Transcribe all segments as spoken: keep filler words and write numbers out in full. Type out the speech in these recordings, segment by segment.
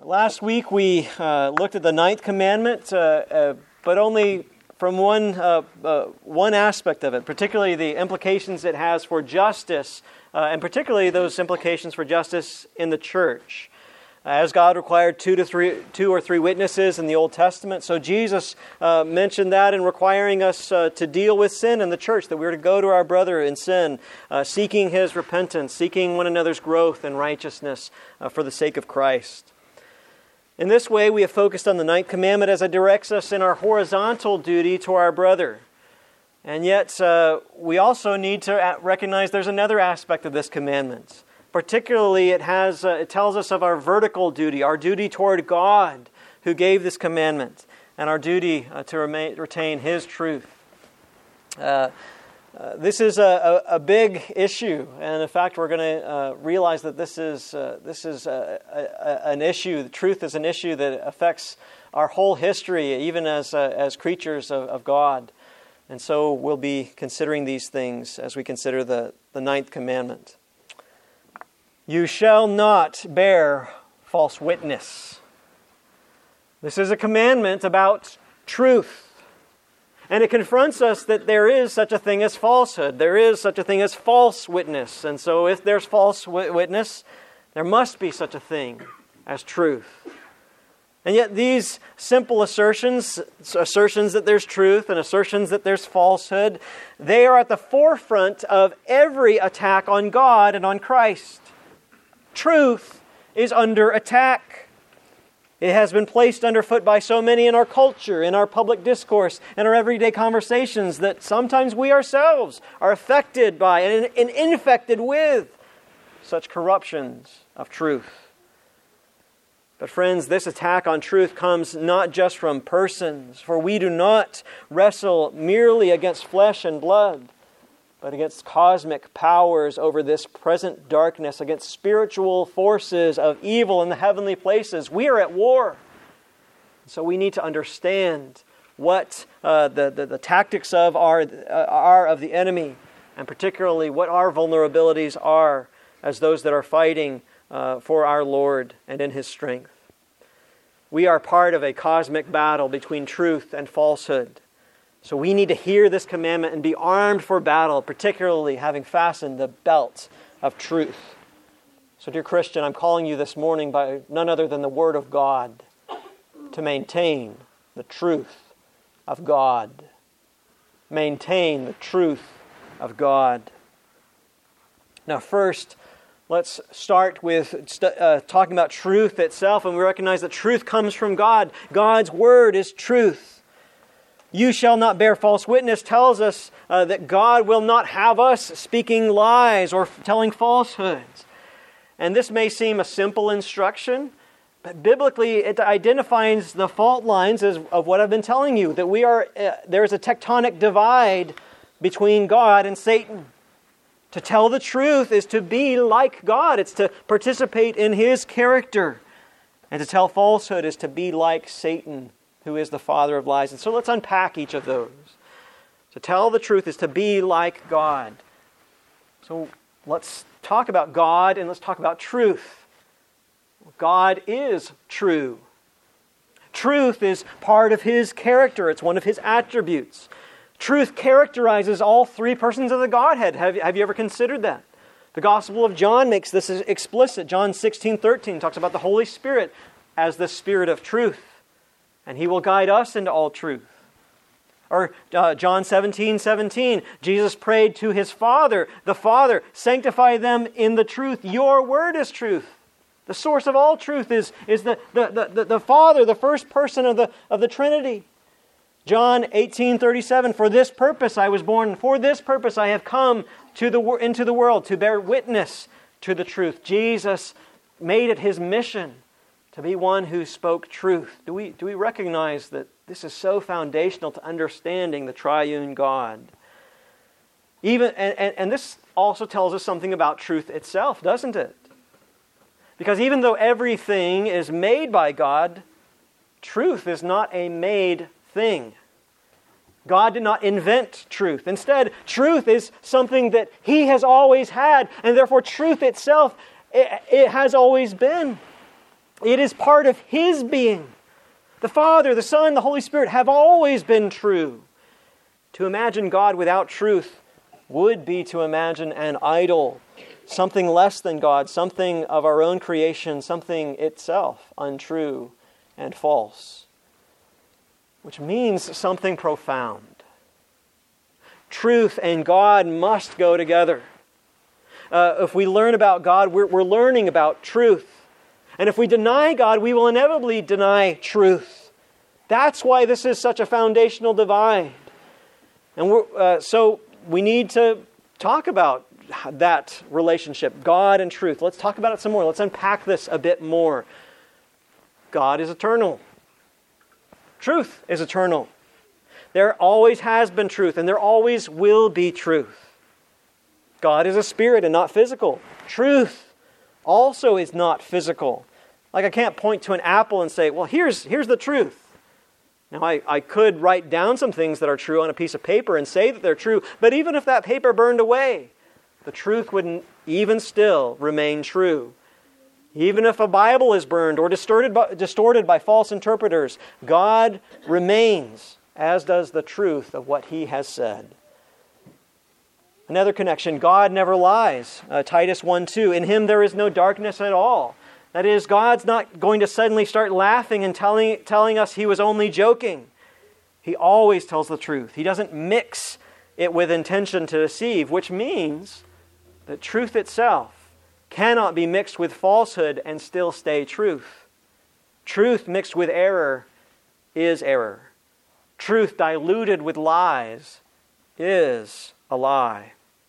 Last week we uh, looked at the ninth commandment, uh, uh, but only from one uh, uh, one aspect of it, particularly the implications it has for justice, uh, and particularly those implications for justice in the church. As God required two to three, two or three witnesses in the Old Testament, so Jesus uh, mentioned that in requiring us uh, to deal with sin in the church, that we are to go to our brother in sin, uh, seeking his repentance, seeking one another's growth and righteousness uh, for the sake of Christ. In this way, we have focused on the ninth commandment as it directs us in our horizontal duty to our brother. And yet, uh, we also need to recognize there's another aspect of this commandment. Particularly, it has uh, it tells us of our vertical duty, our duty toward God, who gave this commandment, and our duty uh, to remain, retain His truth. Uh, uh, this is a, a, a big issue, and in fact, we're going to uh, realize that this is uh, this is a, a, an issue. The truth is an issue that affects our whole history, even as uh, as creatures of, of God. And so, we'll be considering these things as we consider the, the ninth commandment. You shall not bear false witness. This is a commandment about truth. And it confronts us that there is such a thing as falsehood. There is such a thing as false witness. And so if there's false witness, there must be such a thing as truth. And yet these simple assertions, assertions that there's truth and assertions that there's falsehood, they are at the forefront of every attack on God and on Christ. Truth is under attack. It has been placed underfoot by so many in our culture, in our public discourse, in our everyday conversations that sometimes we ourselves are affected by and, and infected with such corruptions of truth. But friends, this attack on truth comes not just from persons, for we do not wrestle merely against flesh and blood, but against cosmic powers over this present darkness, against spiritual forces of evil in the heavenly places. We are at war. So we need to understand what uh, the, the, the tactics of our, uh, are of the enemy, and particularly what our vulnerabilities are as those that are fighting uh, for our Lord and in His strength. We are part of a cosmic battle between truth and falsehood. So we need to hear this commandment and be armed for battle, particularly having fastened the belt of truth. So dear Christian, I'm calling you this morning by none other than the Word of God to maintain the truth of God. Maintain the truth of God. Now first, let's start with uh, talking about truth itself, and we recognize that truth comes from God. God's Word is truth. You shall not bear false witness tells us uh, that God will not have us speaking lies or telling falsehoods. And this may seem a simple instruction, but biblically it identifies the fault lines as, of what I've been telling you, that we are uh, there's a tectonic divide between God and Satan. To tell the truth is to be like God. It's to participate in His character. And to tell falsehood is to be like Satan, who is the father of lies. And so let's unpack each of those. To tell the truth is to be like God. So let's talk about God and let's talk about truth. God is true. Truth is part of His character. It's one of His attributes. Truth characterizes all three persons of the Godhead. Have you, have you ever considered that? The Gospel of John makes this explicit. John sixteen thirteen talks about the Holy Spirit as the Spirit of truth. And He will guide us into all truth. Or uh, John seventeen seventeen, Jesus prayed to His Father, the Father, sanctify them in the truth. Your word is truth. The source of all truth is, is the, the, the, the Father, the first person of the, of the Trinity. John eighteen thirty-seven, for this purpose I was born, and for this purpose I have come to the, into the world, to bear witness to the truth. Jesus made it His mission to be one who spoke truth. Do we, do we recognize that this is so foundational to understanding the triune God? Even and, and, and this also tells us something about truth itself, doesn't it? Because even though everything is made by God, truth is not a made thing. God did not invent truth. Instead, truth is something that He has always had, and therefore truth itself, it, it has always been. It is part of His being. The Father, the Son, the Holy Spirit have always been true. To imagine God without truth would be to imagine an idol, something less than God, something of our own creation, something itself untrue and false, which means something profound. Truth and God must go together. Uh, if we learn about God, we're, we're learning about truth. And if we deny God, we will inevitably deny truth. That's why this is such a foundational divide. And we're, uh, so we need to talk about that relationship, God and truth. Let's talk about it some more. Let's unpack this a bit more. God is eternal. Truth is eternal. There always has been truth, and there always will be truth. God is a spirit and not physical. Truth also is not physical. Like I can't point to an apple and say, well, here's, here's the truth. Now, I, I could write down some things that are true on a piece of paper and say that they're true, but even if that paper burned away, the truth wouldn't even still remain true. Even if a Bible is burned or distorted by, distorted by false interpreters, God remains, as does the truth of what He has said. Another connection, God never lies. Uh, Titus one two, in Him there is no darkness at all. That is, God's not going to suddenly start laughing and telling, telling us He was only joking. He always tells the truth. He doesn't mix it with intention to deceive, which means that truth itself cannot be mixed with falsehood and still stay truth. Truth mixed with error is error. Truth diluted with lies is a lie.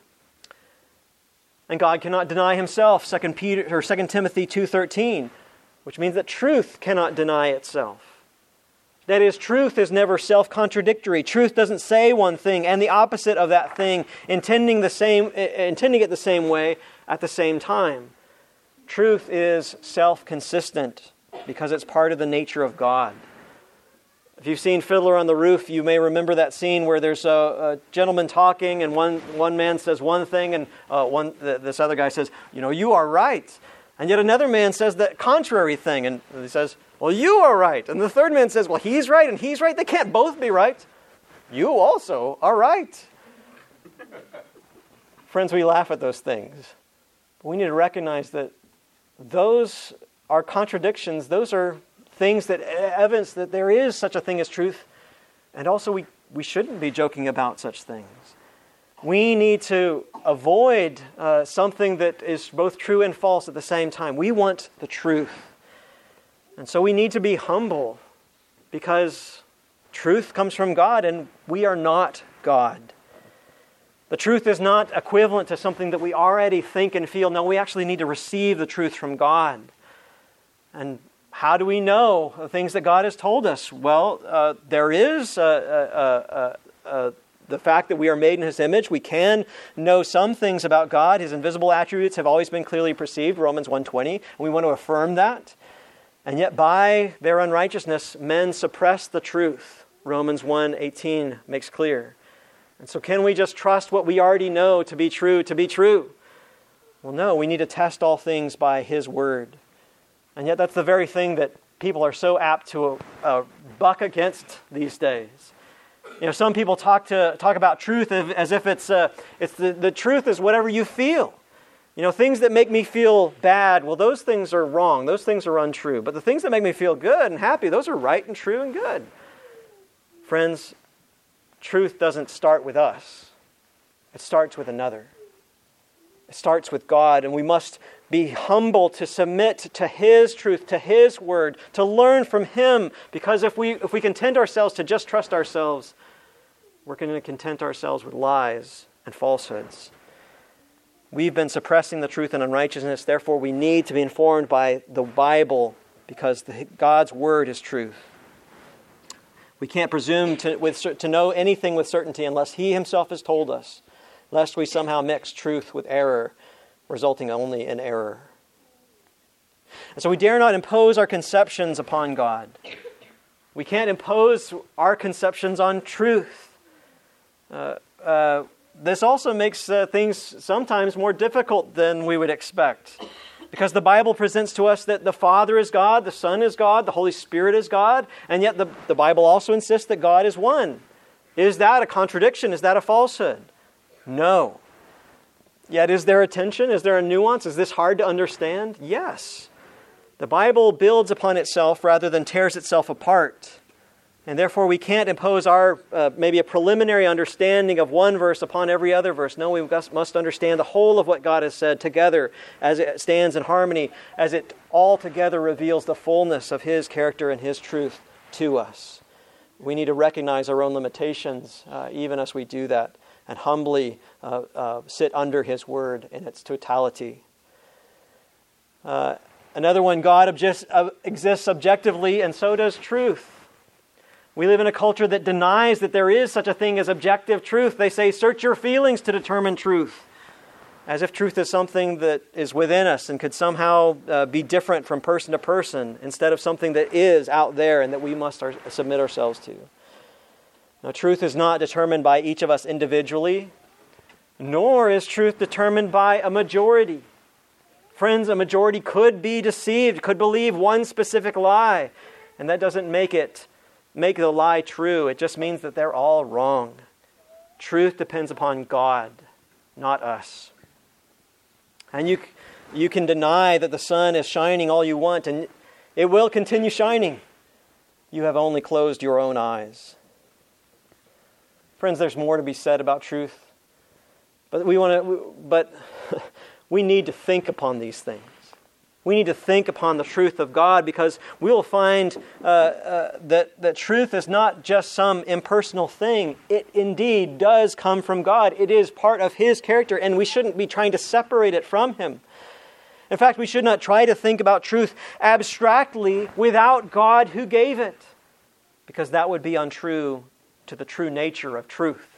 And God cannot deny Himself, Second Peter or Second Timothy two thirteen, which means that truth cannot deny itself. That is, truth is never self-contradictory. Truth doesn't say one thing and the opposite of that thing, intending the same, intending it the same way at the same time. Truth is self-consistent because it's part of the nature of God. If you've seen Fiddler on the Roof, you may remember that scene where there's a, a gentleman talking and one, one man says one thing and uh, one th- this other guy says, you know, you are right. And yet another man says the contrary thing and he says, well, you are right. And the third man says, well, he's right and he's right. They can't both be right. You also are right. Friends, we laugh at those things. But we need to recognize that those are contradictions. Those are things that evidence that there is such a thing as truth. And also we, we shouldn't be joking about such things. We need to avoid uh, something that is both true and false at the same time. We want the truth. And so we need to be humble because truth comes from God and we are not God. The truth is not equivalent to something that we already think and feel. No, we actually need to receive the truth from God. And how do we know the things that God has told us? Well, uh, there is uh, uh, uh, uh, the fact that we are made in His image. We can know some things about God. His invisible attributes have always been clearly perceived, Romans one twenty. And we want to affirm that. And yet by their unrighteousness, men suppress the truth, Romans one eighteen makes clear. And so can we just trust what we already know to be true to be true? Well, no, we need to test all things by His Word. And yet that's the very thing that people are so apt to uh, buck against these days. You know, some people talk to talk about truth as if it's uh, it's the, the truth is whatever you feel. You know, things that make me feel bad, well, those things are wrong. Those things are untrue. But the things that make me feel good and happy, those are right and true and good. Friends, truth doesn't start with us. It starts with another. It starts with God, and we must be humble to submit to His truth, to His Word, to learn from Him. Because if we if we content ourselves to just trust ourselves, we're going to content ourselves with lies and falsehoods. We've been suppressing the truth and unrighteousness, therefore we need to be informed by the Bible because the, God's Word is truth. We can't presume to, with, to know anything with certainty unless He Himself has told us, lest we somehow mix truth with error, resulting only in error. And so we dare not impose our conceptions upon God. We can't impose our conceptions on truth. Uh, uh, this also makes uh, things sometimes more difficult than we would expect. Because the Bible presents to us that the Father is God, the Son is God, the Holy Spirit is God, and yet the, the Bible also insists that God is one. Is that a contradiction? Is that a falsehood? No. Yet is there a tension? Is there a nuance? Is this hard to understand? Yes. The Bible builds upon itself rather than tears itself apart. And therefore we can't impose our, uh, maybe a preliminary understanding of one verse upon every other verse. No, we must, must understand the whole of what God has said together as it stands in harmony, as it all together reveals the fullness of His character and His truth to us. We need to recognize our own limitations uh, even as we do that, and humbly uh, uh, sit under His Word in its totality. Uh, another one, God objects, uh, exists objectively, and so does truth. We live in a culture that denies that there is such a thing as objective truth. They say, search your feelings to determine truth, as if truth is something that is within us and could somehow uh, be different from person to person, instead of something that is out there and that we must our, submit ourselves to. Now, truth is not determined by each of us individually, nor is truth determined by a majority. Friends, a majority could be deceived, could believe one specific lie, and that doesn't make it make the lie true. It just means that they're all wrong. Truth depends upon God, not us. And you, you can deny that the sun is shining all you want, and it will continue shining. You have only closed your own eyes. Friends, there's more to be said about truth, but we want to. But we need to think upon these things. We need to think upon the truth of God, because we will find uh, uh, that, that truth is not just some impersonal thing. It indeed does come from God. It is part of His character, and we shouldn't be trying to separate it from Him. In fact, we should not try to think about truth abstractly without God who gave it, because that would be untrue to the true nature of truth.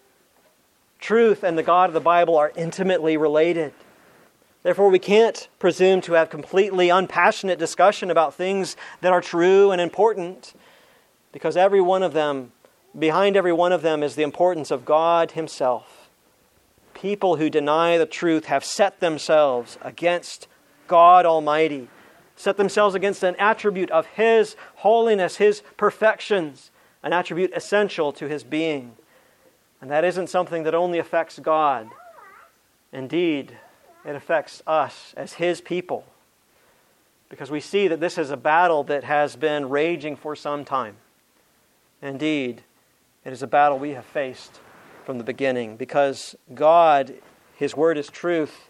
Truth and the God of the Bible are intimately related. Therefore, we can't presume to have completely unpassionate discussion about things that are true and important, because every one of them, behind every one of them, is the importance of God Himself. People who deny the truth have set themselves against God Almighty, set themselves against an attribute of His holiness, His perfections, an attribute essential to His being. And that isn't something that only affects God. Indeed, it affects us as His people, because we see that this is a battle that has been raging for some time. Indeed, it is a battle we have faced from the beginning, because God, His Word is truth.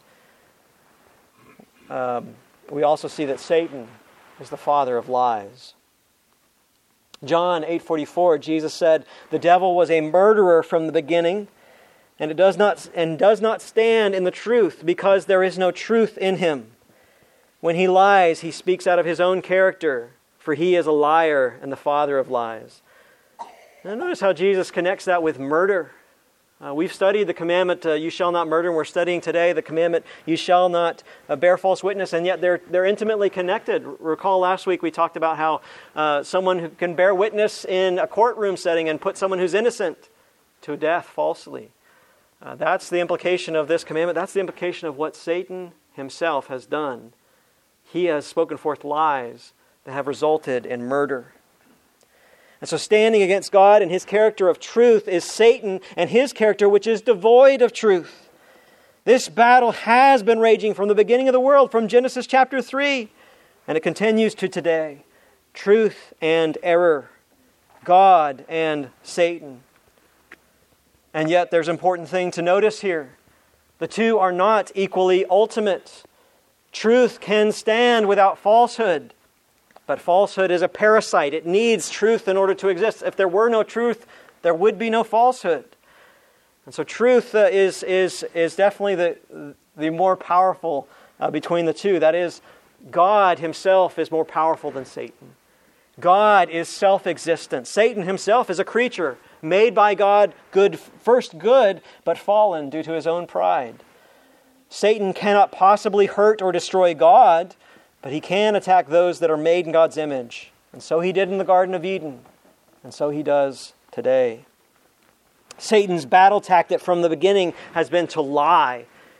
Um, we also see that Satan is the father of lies. John eight forty-four, Jesus said, "The devil was a murderer from the beginning, and it does not and does not stand in the truth, because there is no truth in him. When he lies, he speaks out of his own character, for he is a liar and the father of lies." Now notice how Jesus connects that with murder. Uh, we've studied the commandment, uh, you shall not murder, and we're studying today the commandment, you shall not uh, bear false witness, and yet they're they're intimately connected. Recall last week we talked about how uh, someone who can bear witness in a courtroom setting and put someone who's innocent to death falsely. Uh, that's the implication of this commandment. That's the implication of what Satan himself has done. He has spoken forth lies that have resulted in murder. And so standing against God and His character of truth is Satan and his character, which is devoid of truth. This battle has been raging from the beginning of the world, from Genesis chapter three, and it continues to today. Truth and error, God and Satan. And yet there's an important thing to notice here. The two are not equally ultimate. Truth can stand without falsehood, but falsehood is a parasite. It needs truth in order to exist. If there were no truth, there would be no falsehood. And so truth uh, is, is, is definitely the, the more powerful uh, between the two. That is, God Himself is more powerful than Satan. God is self-existent. Satan himself is a creature made by God, good, first good, but fallen due to his own pride. Satan cannot possibly hurt or destroy God, but he can attack those that are made in God's image. And so he did in the Garden of Eden, and so he does today. Satan's battle tactic from the beginning has been to lie.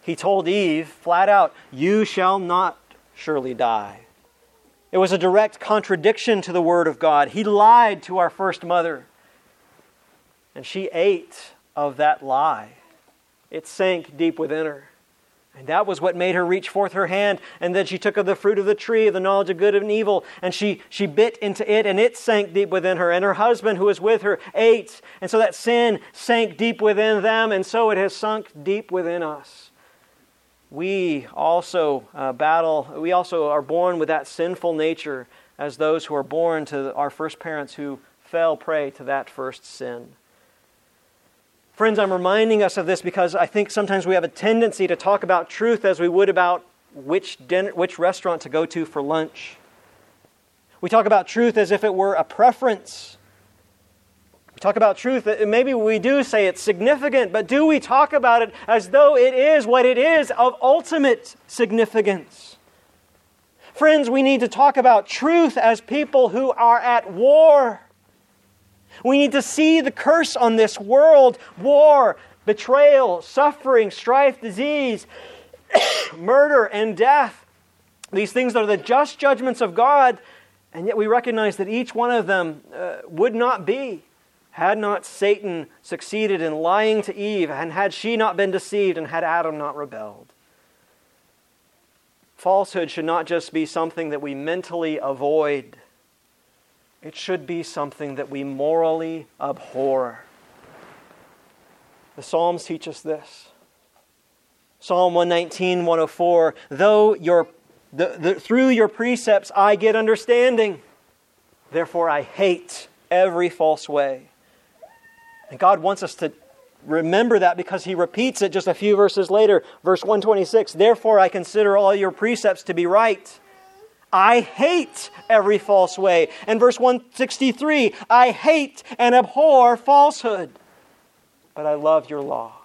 He told Eve flat out, "You shall not surely die." It was a direct contradiction to the Word of God. He lied to our first mother, and she ate of that lie. It sank deep within her. And that was what made her reach forth her hand. And then she took of the fruit of the tree of the knowledge of good and evil, and she, she bit into it, and it sank deep within her. And her husband who was with her ate. And so that sin sank deep within them, and so it has sunk deep within us. We also uh, battle, we also are born with that sinful nature as those who are born to our first parents who fell prey to that first sin. Friends, I'm reminding us of this because I think sometimes we have a tendency to talk about truth as we would about which dinner, which restaurant to go to for lunch. We talk about truth as if it were a preference. We talk about truth, maybe we do say it's significant, but do we talk about it as though it is what it is of ultimate significance? Friends, we need to talk about truth as people who are at war. We need to see the curse on this world: war, betrayal, suffering, strife, disease, murder, and death. These things are the just judgments of God, and yet we recognize that each one of them uh, would not be had not Satan succeeded in lying to Eve, and had she not been deceived, and had Adam not rebelled. Falsehood should not just be something that we mentally avoid. It should be something that we morally abhor. The Psalms teach us this. Psalm one nineteen, one oh four, though your, the, the, through your precepts I get understanding, therefore I hate every false way. And God wants us to remember that because He repeats it just a few verses later. Verse one twenty-six, therefore I consider all your precepts to be right. I hate every false way. And verse one sixty-three, I hate and abhor falsehood, but I love your law.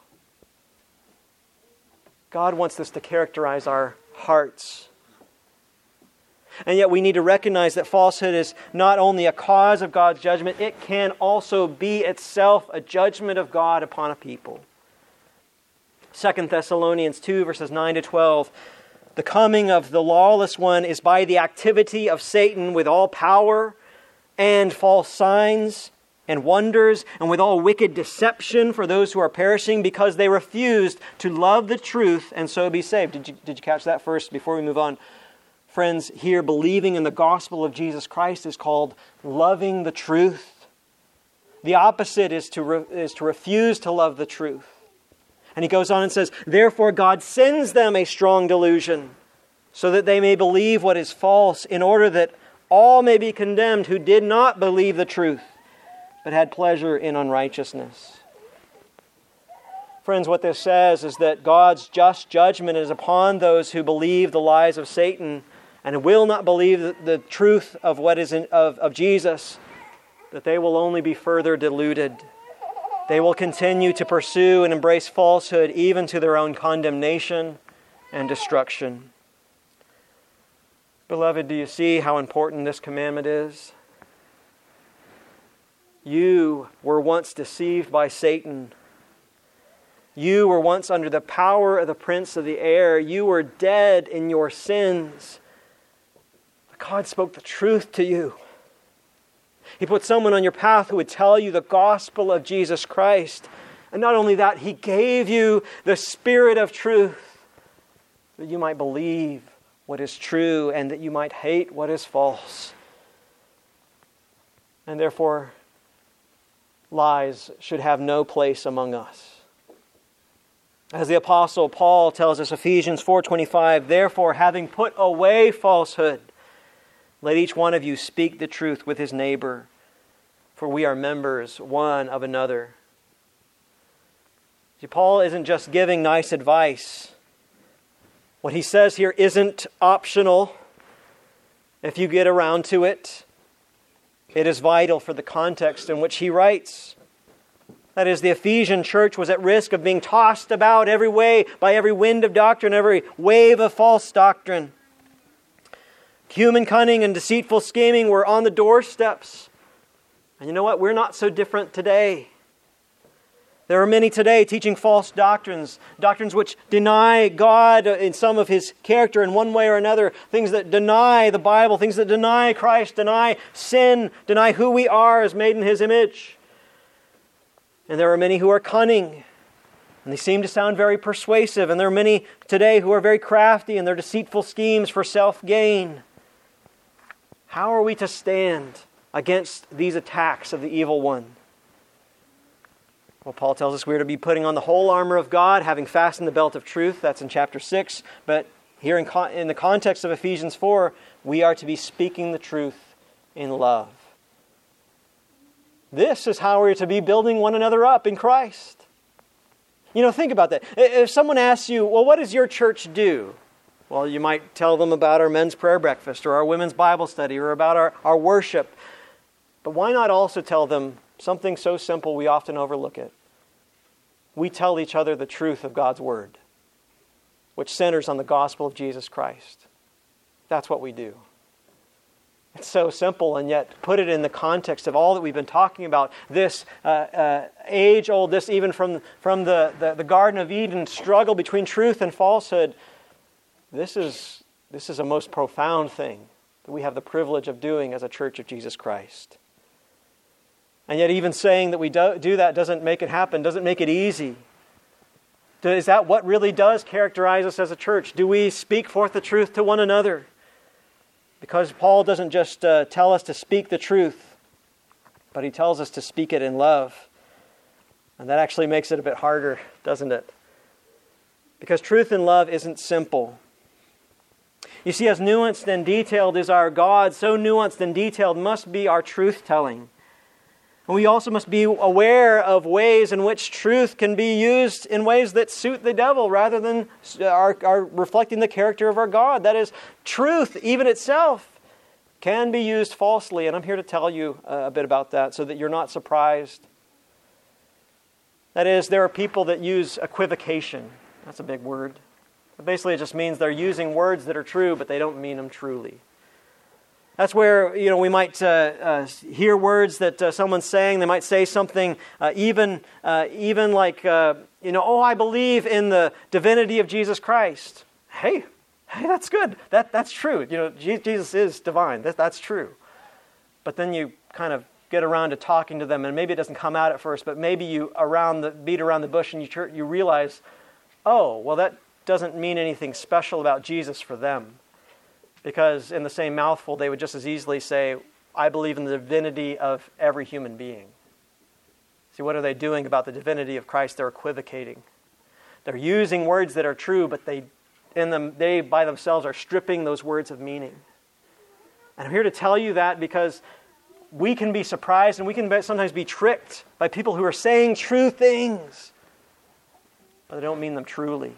God wants this to characterize our hearts. And yet we need to recognize that falsehood is not only a cause of God's judgment, it can also be itself a judgment of God upon a people. Second Thessalonians two, verses nine to twelve, the coming of the lawless one is by the activity of Satan with all power and false signs and wonders and with all wicked deception for those who are perishing because they refused to love the truth and so be saved. Did you, did you catch that first before we move on? Friends, here believing in the gospel of Jesus Christ is called loving the truth. The opposite is to, re, is to refuse to love the truth. And he goes on and says, therefore God sends them a strong delusion so that they may believe what is false, in order that all may be condemned who did not believe the truth, but had pleasure in unrighteousness. Friends, what this says is that God's just judgment is upon those who believe the lies of Satan and will not believe the, the truth of what is in, of, of Jesus, that they will only be further deluded. They will continue to pursue and embrace falsehood even to their own condemnation and destruction. Beloved, do you see how important this commandment is? You were once deceived by Satan. You were once under the power of the prince of the air. You were dead in your sins. But God spoke the truth to you. He put someone on your path who would tell you the gospel of Jesus Christ. And not only that, He gave you the Spirit of truth that you might believe what is true and that you might hate what is false. And therefore, lies should have no place among us. As the Apostle Paul tells us, Ephesians four twenty-five, therefore, having put away falsehood, let each one of you speak the truth with his neighbor, for we are members one of another. See, Paul isn't just giving nice advice. What he says here isn't optional if you get around to it. It is vital for the context in which he writes. That is, the Ephesian church was at risk of being tossed about every way by every wind of doctrine, every wave of false doctrine. Human cunning and deceitful scheming were on the doorsteps. And you know what? We're not so different today. There are many today teaching false doctrines, doctrines which deny God in some of His character in one way or another, things that deny the Bible, things that deny Christ, deny sin, deny who we are as made in His image. And there are many who are cunning, and they seem to sound very persuasive, and there are many today who are very crafty in their deceitful schemes for self-gain. How are we to stand against these attacks of the evil one? Well, Paul tells us we are to be putting on the whole armor of God, having fastened the belt of truth. That's in chapter six. But here in, con- in the context of Ephesians four, we are to be speaking the truth in love. This is how we're to be building one another up in Christ. You know, think about that. If someone asks you, well, what does your church do? Well, you might tell them about our men's prayer breakfast or our women's Bible study or about our, our worship. But why not also tell them something so simple we often overlook it? We tell each other the truth of God's Word, which centers on the gospel of Jesus Christ. That's what we do. It's so simple, and yet put it in the context of all that we've been talking about, this uh, uh, age-old, this even from, from the, the, the Garden of Eden, struggle between truth and falsehood. This is, this is a most profound thing that we have the privilege of doing as a church of Jesus Christ. And yet even saying that we do, do that doesn't make it happen, doesn't make it easy. Is that what really does characterize us as a church? Do we speak forth the truth to one another? Because Paul doesn't just uh, tell us to speak the truth, but he tells us to speak it in love. And that actually makes it a bit harder, doesn't it? Because truth and love isn't simple. You see, as nuanced and detailed is our God, so nuanced and detailed must be our truth-telling. And we also must be aware of ways in which truth can be used in ways that suit the devil rather than are, are reflecting the character of our God. That is, truth, even itself, can be used falsely. And I'm here to tell you a bit about that so that you're not surprised. That is, there are people that use equivocation. That's a big word. But basically, it just means they're using words that are true, but they don't mean them truly. That's where, you know, we might uh, uh, hear words that uh, someone's saying. They might say something uh, even uh, even like, uh, you know, oh, I believe in the divinity of Jesus Christ. Hey, hey, that's good. That That's true. You know, Jesus is divine. That, that's true. But then you kind of get around to talking to them, and maybe it doesn't come out at first, but maybe you around the beat around the bush and you, you realize, oh, well, that doesn't mean anything special about Jesus for them. Because in the same mouthful, they would just as easily say, I believe in the divinity of every human being. See, what are they doing about the divinity of Christ? They're equivocating. They're using words that are true, but they, in them, they by themselves are stripping those words of meaning. And I'm here to tell you that because we can be surprised and we can sometimes be tricked by people who are saying true things, but they don't mean them truly.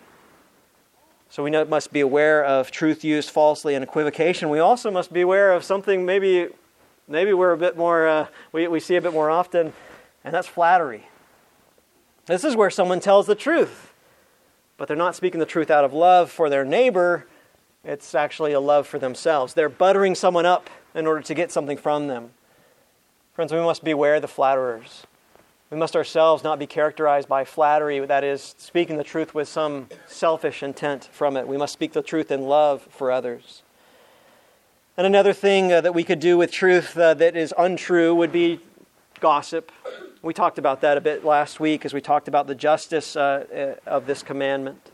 So we must be aware of truth used falsely and equivocation. We also must be aware of something maybe maybe we're a bit more, uh, we, we see a bit more often, and that's flattery. This is where someone tells the truth, but they're not speaking the truth out of love for their neighbor. It's actually a love for themselves. They're buttering someone up in order to get something from them. Friends, we must beware of the flatterers. We must ourselves not be characterized by flattery, that is, speaking the truth with some selfish intent from it. We must speak the truth in love for others. And another thing uh, that we could do with truth uh, that is untrue would be gossip. We talked about that a bit last week as we talked about the justice uh, of this commandment.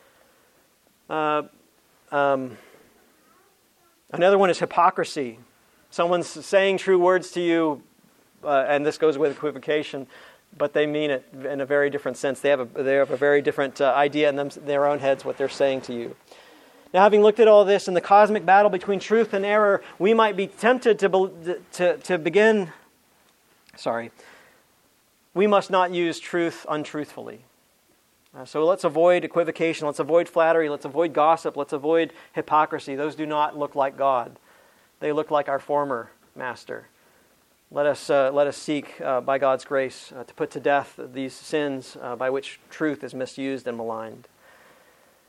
Uh, um, another one is hypocrisy. Someone's saying true words to you, Uh, and this goes with equivocation, but they mean it in a very different sense. They have a, they have a very different uh, idea in them, their own heads what they're saying to you. Now, having looked at all this in the cosmic battle between truth and error, we might be tempted to to, to begin, sorry, we must not use truth untruthfully. Uh, so let's avoid equivocation, let's avoid flattery, let's avoid gossip, let's avoid hypocrisy. Those do not look like God. They look like our former master. Let us uh, let us seek, uh, by God's grace, uh, to put to death these sins uh, by which truth is misused and maligned.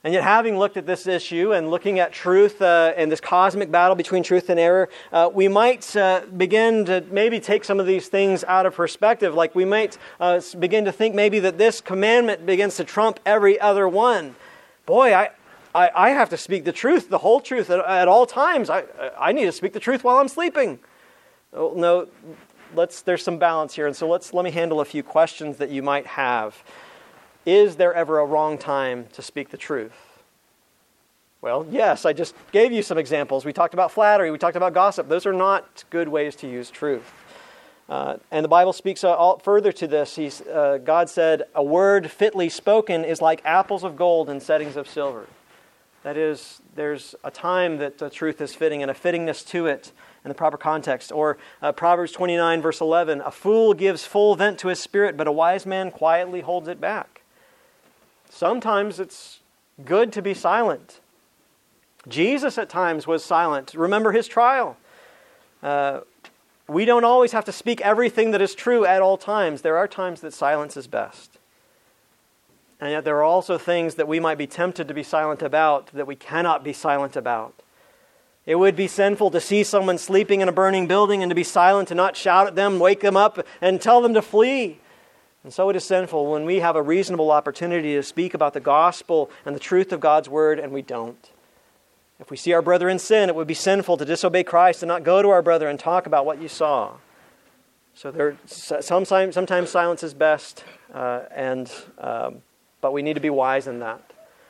And yet, having looked at this issue and looking at truth uh, and this cosmic battle between truth and error, uh, we might uh, begin to maybe take some of these things out of perspective. Like we might uh, begin to think maybe that this commandment begins to trump every other one. Boy, I, I, I have to speak the truth, the whole truth at, at all times. I, I need to speak the truth while I'm sleeping. Oh, no, let's. There's some balance here, and so let's let me handle a few questions that you might have. Is there ever a wrong time to speak the truth? Well, yes, I just gave you some examples. We talked about flattery. We talked about gossip. Those are not good ways to use truth. Uh, and the Bible speaks uh, all, further to this. He's, uh, God said, a word fitly spoken is like apples of gold in settings of silver. That is, there's a time that the truth is fitting and a fittingness to it in the proper context. Or uh, Proverbs twenty-nine, verse eleven, a fool gives full vent to his spirit, but a wise man quietly holds it back. Sometimes it's good to be silent. Jesus at times was silent. Remember his trial. Uh, we don't always have to speak everything that is true at all times. There are times that silence is best. And yet there are also things that we might be tempted to be silent about that we cannot be silent about. It would be sinful to see someone sleeping in a burning building and to be silent and not shout at them, wake them up, and tell them to flee. And so it is sinful when we have a reasonable opportunity to speak about the gospel and the truth of God's word and we don't. If we see our brother in sin, it would be sinful to disobey Christ and not go to our brother and talk about what you saw. So there, sometimes, sometimes silence is best, uh, and um, but we need to be wise in that.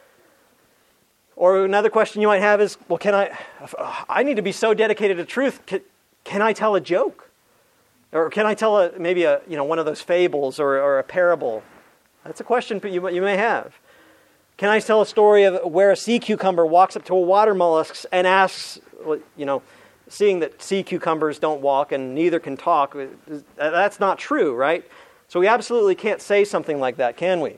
Or another question you might have is, well, can I? I need to be so dedicated to truth. Can, can I tell a joke? Or can I tell a, maybe a, you know, one of those fables or, or a parable? That's a question you, you may have. Can I tell a story of where a sea cucumber walks up to a water mollusk and asks, you know, seeing that sea cucumbers don't walk and neither can talk, that's not true, right? So we absolutely can't say something like that, can we?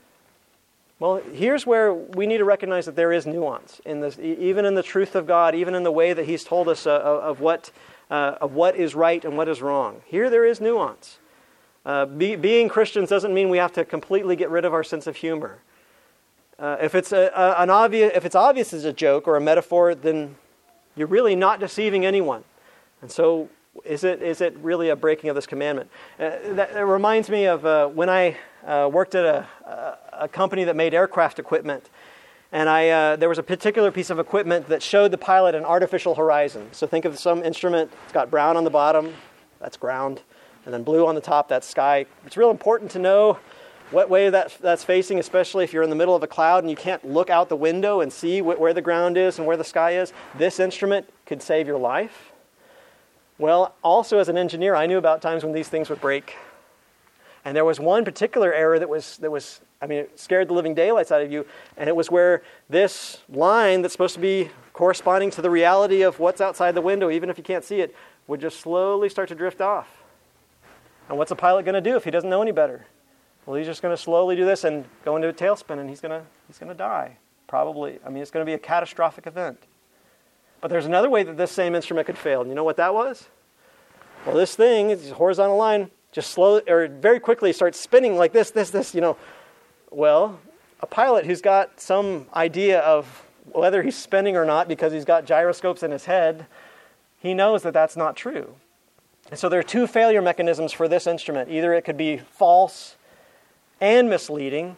Well, here's where we need to recognize that there is nuance in this, even in the truth of God, even in the way that He's told us uh, of what uh, of what is right and what is wrong. Here there is nuance. Uh, be, being Christians doesn't mean we have to completely get rid of our sense of humor. Uh, if it's a, a, an obvious, if it's obvious as a joke or a metaphor, then you're really not deceiving anyone. And so, is it is it really a breaking of this commandment? Uh, that, that reminds me of uh, when I uh, worked at a, a, a company that made aircraft equipment, and I uh, there was a particular piece of equipment that showed the pilot an artificial horizon. So think of some instrument. It's got brown on the bottom, that's ground, and then blue on the top, that's sky. It's real important to know what way that that's facing, especially if you're in the middle of a cloud and you can't look out the window and see wh- where the ground is and where the sky is. This instrument could save your life. Well, also as an engineer, I knew about times when these things would break. And there was one particular error that was, that was, I mean, it scared the living daylights out of you. And it was where this line that's supposed to be corresponding to the reality of what's outside the window, even if you can't see it, would just slowly start to drift off. And what's a pilot going to do if he doesn't know any better? Well, he's just going to slowly do this and go into a tailspin, and he's going to he's going to die. Probably. I mean, it's going to be a catastrophic event. But there's another way that this same instrument could fail. And you know what that was? Well, this thing, this horizontal line, just slowly or very quickly starts spinning like this, this, this. You know, well, a pilot who's got some idea of whether he's spinning or not because he's got gyroscopes in his head, he knows that that's not true. And so there are two failure mechanisms for this instrument. Either it could be false and misleading,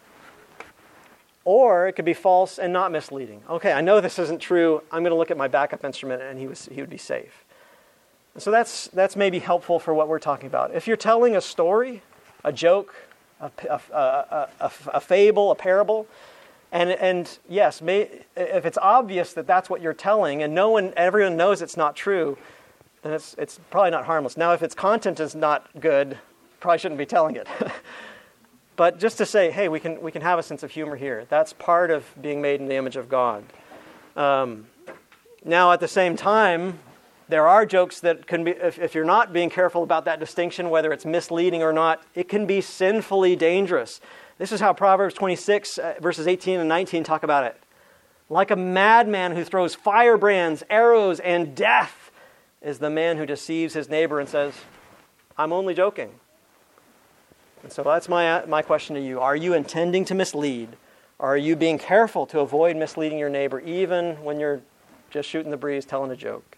or it could be false and not misleading. Okay, I know this isn't true. I'm going to look at my backup instrument, and he was he would be safe. And so that's that's maybe helpful for what we're talking about. If you're telling a story, a joke, a, a, a, a, a fable, a parable, and and yes, may, if it's obvious that that's what you're telling, and no one, everyone knows it's not true, then it's it's probably not harmless. Now, if its content is not good, probably shouldn't be telling it. But just to say, hey, we can we can have a sense of humor here. That's part of being made in the image of God. Um, now, at the same time, there are jokes that can be, if, if you're not being careful about that distinction, whether it's misleading or not, it can be sinfully dangerous. This is how Proverbs twenty-six, uh, verses eighteen and nineteen talk about it. Like a madman who throws firebrands, arrows, and death is the man who deceives his neighbor and says, I'm only joking. And so that's my my question to you. Are you intending to mislead, Or are you being careful to avoid misleading your neighbor even when you're just shooting the breeze, telling a joke?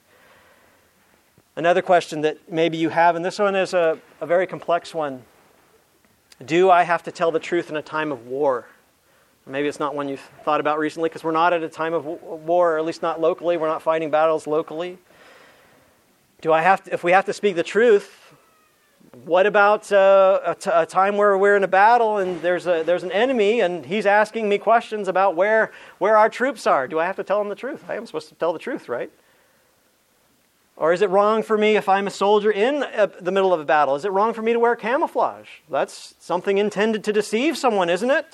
Another question that maybe you have, and this one is a, a very complex one. Do I have to tell the truth in a time of war? Maybe it's not one you've thought about recently because we're not at a time of war, or at least not locally. We're not fighting battles locally. Do I have to, if we have to speak the truth, what about uh, a, t- a time where we're in a battle and there's a there's an enemy and he's asking me questions about where where our troops are? Do I have to tell him the truth? I am supposed to tell the truth, right? Or is it wrong for me if I'm a soldier in a, the middle of a battle? Is it wrong for me to wear camouflage? That's something intended to deceive someone, isn't it?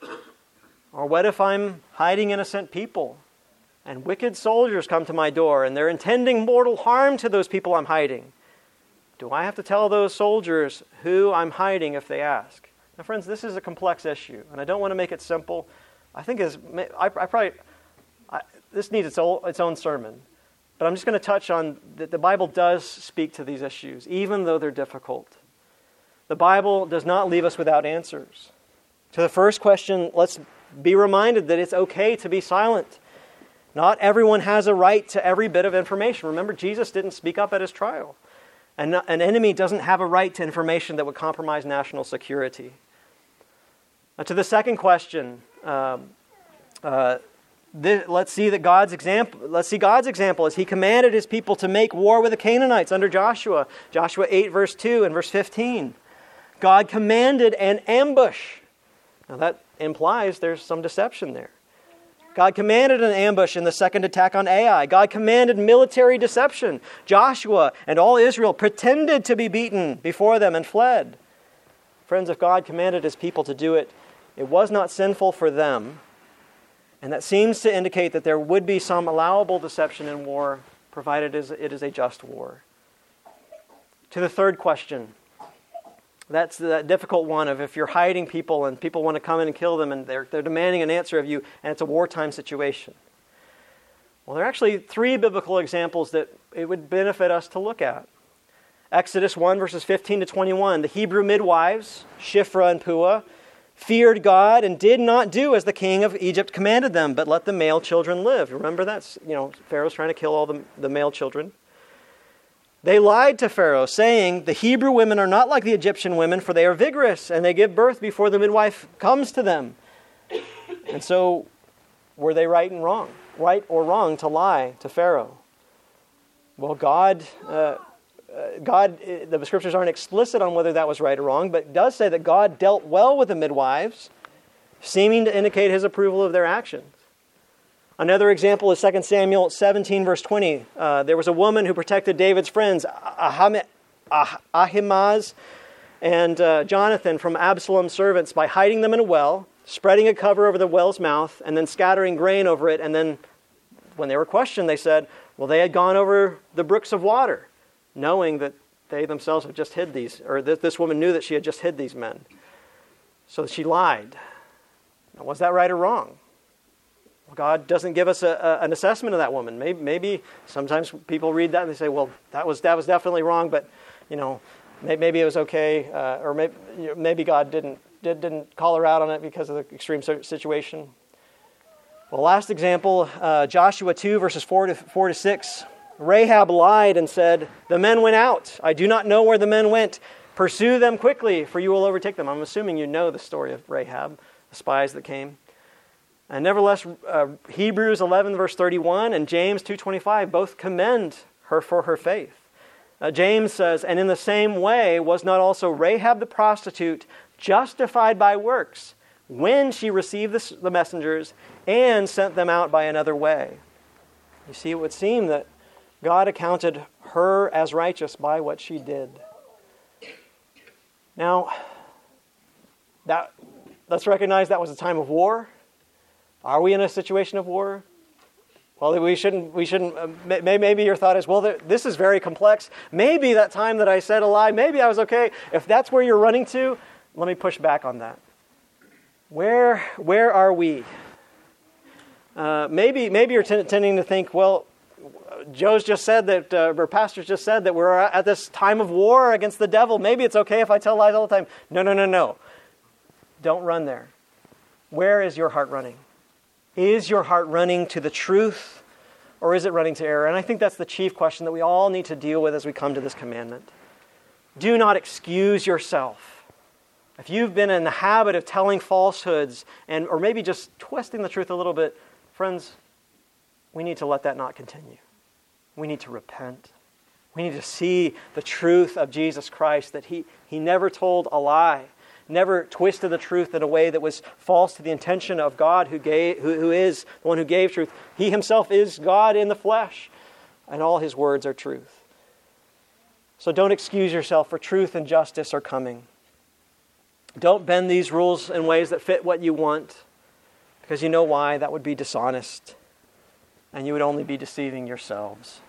Or what if I'm hiding innocent people and wicked soldiers come to my door and they're intending mortal harm to those people I'm hiding? Do I have to tell those soldiers who I'm hiding if they ask? Now, friends, this is a complex issue, and I don't want to make it simple. I think is I, I probably I, this needs its own, its own sermon, but I'm just going to touch on that the Bible does speak to these issues, even though they're difficult. The Bible does not leave us without answers. To the first question, let's be reminded that it's okay to be silent. Not everyone has a right to every bit of information. Remember, Jesus didn't speak up at his trial. And an enemy doesn't have a right to information that would compromise national security. Now, to the second question, um, uh, this, let's see that God's example. Let's see God's example as He commanded His people to make war with the Canaanites under Joshua. Joshua eight, verse two and verse fifteen. God commanded an ambush. Now that implies there's some deception there. God commanded an ambush in the second attack on Ai. God commanded military deception. Joshua and all Israel pretended to be beaten before them and fled. Friends, if God commanded His people to do it, it was not sinful for them. And that seems to indicate that there would be some allowable deception in war, provided it is a just war. To the third question. That's the difficult one of if you're hiding people and people want to come in and kill them and they're, they're demanding an answer of you and it's a wartime situation. Well, there are actually three biblical examples that it would benefit us to look at. Exodus one, verses fifteen to twenty-one. The Hebrew midwives, Shiphrah and Puah, feared God and did not do as the king of Egypt commanded them, but let the male children live. Remember that's, you know, Pharaoh's trying to kill all the, the male children. They lied to Pharaoh, saying, the Hebrew women are not like the Egyptian women, for they are vigorous, and they give birth before the midwife comes to them. And so, were they right and wrong? Right or wrong to lie to Pharaoh? Well, God, uh, uh, God, uh, the scriptures aren't explicit on whether that was right or wrong, but it does say that God dealt well with the midwives, seeming to indicate His approval of their actions. Another example is Second Samuel seventeen, verse twenty. Uh, there was a woman who protected David's friends, Ahim- Ah- Ahimaaz and uh, Jonathan, from Absalom's servants by hiding them in a well, spreading a cover over the well's mouth, and then scattering grain over it. And then when they were questioned, they said, well, they had gone over the brooks of water, knowing that they themselves had just hid these, or that this woman knew that she had just hid these men. So she lied. Now, was that right or wrong? God doesn't give us a, a, an assessment of that woman. Maybe, maybe sometimes people read that and they say, "Well, that was that was definitely wrong," but you know, maybe, maybe it was okay, uh, or maybe you know, maybe God didn't did, didn't call her out on it because of the extreme situation. Well, last example, uh, Joshua two, verses four to four to six. Rahab lied and said, "The men went out. I do not know where the men went. Pursue them quickly, for you will overtake them." I'm assuming you know the story of Rahab, the spies that came. And nevertheless, uh, Hebrews eleven, verse thirty-one, and James two twenty-five both commend her for her faith. Uh, James says, "And in the same way was not also Rahab the prostitute justified by works when she received the, the messengers and sent them out by another way?" You see, it would seem that God accounted her as righteous by what she did. Now, that let's recognize that was a time of war. Are we in a situation of war? Well, we shouldn't. We shouldn't. Uh, maybe your thought is, well, this is very complex. Maybe that time that I said a lie, maybe I was okay. If that's where you're running to, let me push back on that. Where, where are we? Uh, maybe, maybe you're t- tending to think, well, Joe's just said that, uh, or Pastor's just said that we're at this time of war against the devil. Maybe it's okay if I tell lies all the time. No, no, no, no. Don't run there. Where is your heart running? Is your heart running to the truth, or is it running to error? And I think that's the chief question that we all need to deal with as we come to this commandment. Do not excuse yourself. If you've been in the habit of telling falsehoods, and or maybe just twisting the truth a little bit, friends, we need to let that not continue. We need to repent. We need to see the truth of Jesus Christ, that He, he never told a lie, never twisted the truth in a way that was false to the intention of God who gave, who, who is the one who gave truth. He Himself is God in the flesh, and all His words are truth. So don't excuse yourself, for truth and justice are coming. Don't bend these rules in ways that fit what you want, because you know why? That would be dishonest, and you would only be deceiving yourselves.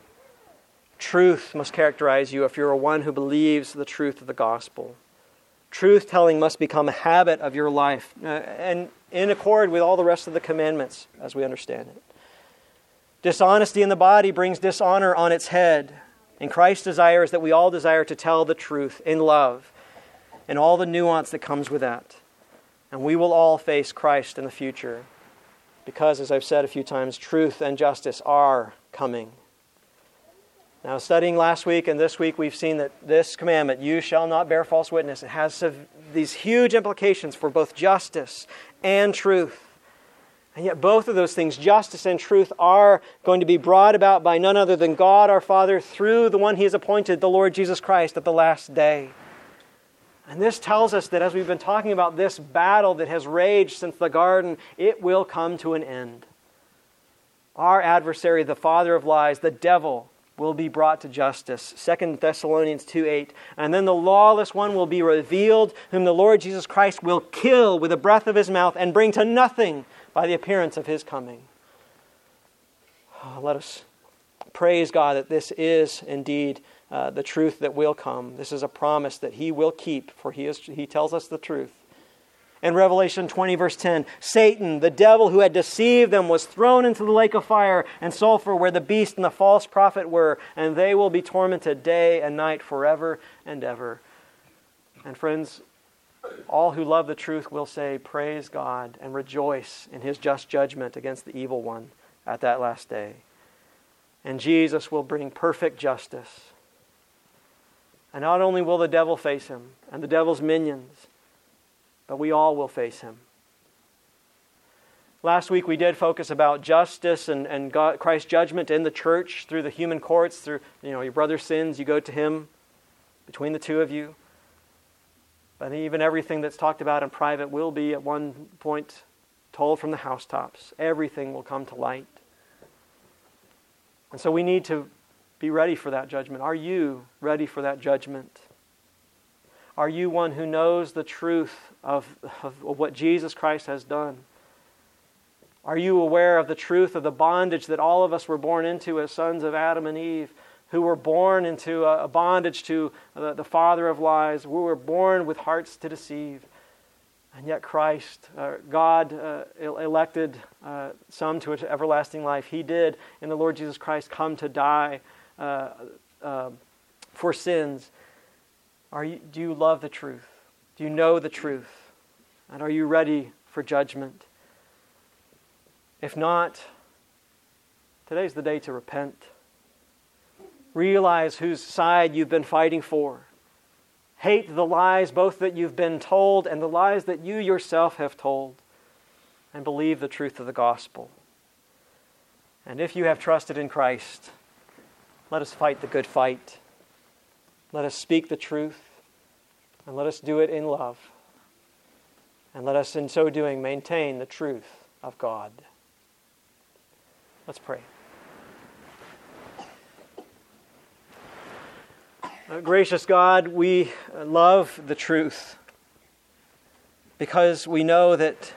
Truth must characterize you if you're one who believes the truth of the gospel. Truth-telling must become a habit of your life, uh, and in accord with all the rest of the commandments as we understand it. Dishonesty in the body brings dishonor on its head, and Christ's desire is that we all desire to tell the truth in love and all the nuance that comes with that. And we will all face Christ in the future because, as I've said a few times, truth and justice are coming. Now, studying last week and this week, we've seen that this commandment, you shall not bear false witness, it has these huge implications for both justice and truth. And yet both of those things, justice and truth, are going to be brought about by none other than God our Father through the one He has appointed, the Lord Jesus Christ, at the last day. And this tells us that as we've been talking about this battle that has raged since the garden, it will come to an end. Our adversary, the father of lies, the devil, will be brought to justice. Second Thessalonians two eight. And then the lawless one will be revealed, whom the Lord Jesus Christ will kill with the breath of His mouth and bring to nothing by the appearance of His coming. Oh, let us praise God that this is indeed uh, the truth that will come. This is a promise that He will keep, for He is He tells us the truth. In Revelation twenty, verse ten, Satan, the devil who had deceived them, was thrown into the lake of fire and sulfur where the beast and the false prophet were, and they will be tormented day and night forever and ever. And friends, all who love the truth will say, praise God and rejoice in His just judgment against the evil one at that last day. And Jesus will bring perfect justice. And not only will the devil face Him and the devil's minions, but we all will face Him. Last week we did focus about justice and, and God, Christ's judgment in the church through the human courts, through you know your brother's sins, you go to Him between the two of you. But even everything that's talked about in private will be at one point told from the housetops. Everything will come to light. And so we need to be ready for that judgment. Are you ready for that judgment? Are you one who knows the truth of, of what Jesus Christ has done? Are you aware of the truth of the bondage that all of us were born into as sons of Adam and Eve, who were born into a bondage to the, the father of lies, who were born with hearts to deceive? And yet Christ, uh, God uh, elected uh, some to everlasting life. He did, in the Lord Jesus Christ, come to die uh, uh, for sins. Are you, do you love the truth? Do you know the truth? And are you ready for judgment? If not, today's the day to repent. Realize whose side you've been fighting for. Hate the lies both that you've been told and the lies that you yourself have told. And believe the truth of the gospel. And if you have trusted in Christ, let us fight the good fight. Let us speak the truth, and let us do it in love. And let us, in so doing, maintain the truth of God. Let's pray. Uh, gracious God, we love the truth because we know that,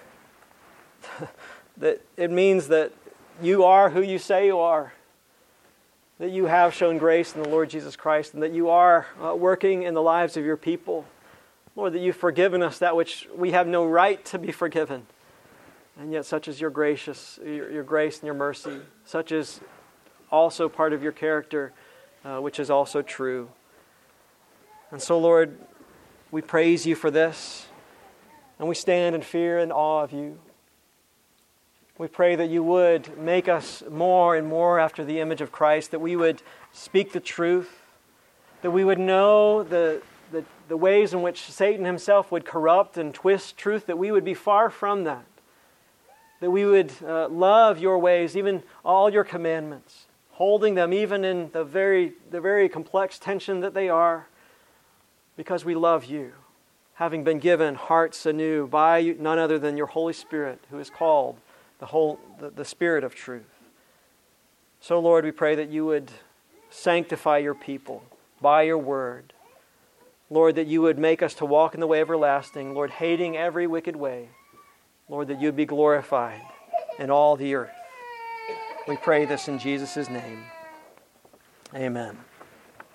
that it means that you are who you say you are. That you have shown grace in the Lord Jesus Christ, and that you are uh, working in the lives of your people. Lord, that you've forgiven us that which we have no right to be forgiven. And yet such is your gracious, your, your grace and your mercy. Such is also part of your character, uh, which is also true. And so, Lord, we praise you for this. and we stand in fear and awe of you. We pray that you would make us more and more after the image of Christ, that we would speak the truth, that we would know the, the, the ways in which Satan himself would corrupt and twist truth, that we would be far from that, that we would uh, love your ways, even all your commandments, holding them even in the very, the very complex tension that they are, because we love you, having been given hearts anew by none other than your Holy Spirit, who is called the whole the, the Spirit of truth. So, Lord, we pray that you would sanctify your people by your word. Lord, that you would make us to walk in the way everlasting. Lord, hating every wicked way. Lord, that you would be glorified in all the earth. We pray this in Jesus' name. Amen.